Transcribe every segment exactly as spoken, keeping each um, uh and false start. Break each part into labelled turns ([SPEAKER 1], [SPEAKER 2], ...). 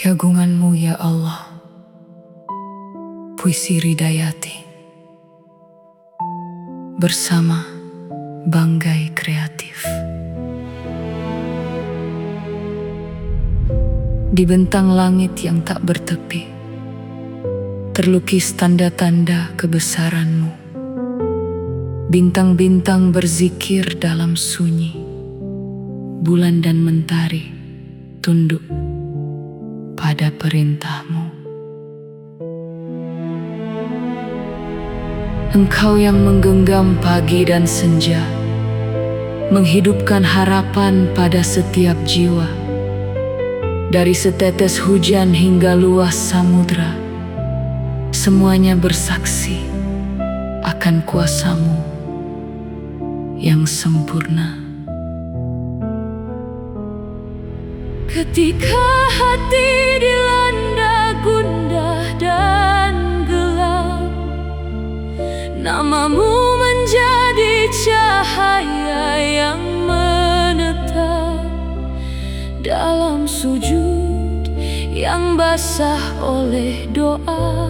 [SPEAKER 1] Keagungan-Mu ya Allah, Puisi Ridayati bersama Banggai Kreatif. Di bentang langit yang tak bertepi, terlukis tanda-tanda kebesaran-Mu. Bintang-bintang berzikir dalam sunyi, bulan dan mentari tunduk pada perintah-Mu. Engkau yang menggenggam pagi dan senja, menghidupkan harapan pada setiap jiwa. Dari setetes hujan hingga luas samudra, semuanya bersaksi akan kuasa-Mu yang sempurna. Ketika hati dilanda gundah dan gelap, nama-Mu menjadi cahaya yang menetap. Dalam sujud yang basah oleh doa,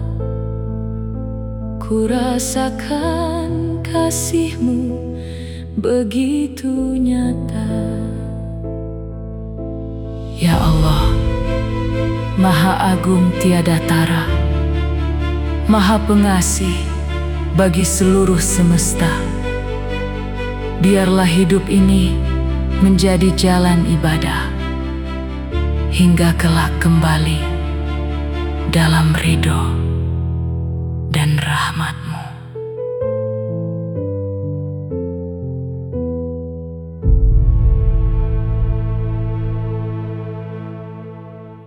[SPEAKER 1] ku rasakan kasih-Mu begitu nyata. Ya Allah, Maha Agung tiada tara, Maha Pengasih bagi seluruh semesta. Biarlah hidup ini menjadi jalan ibadah, hingga kelak kembali dalam ridho.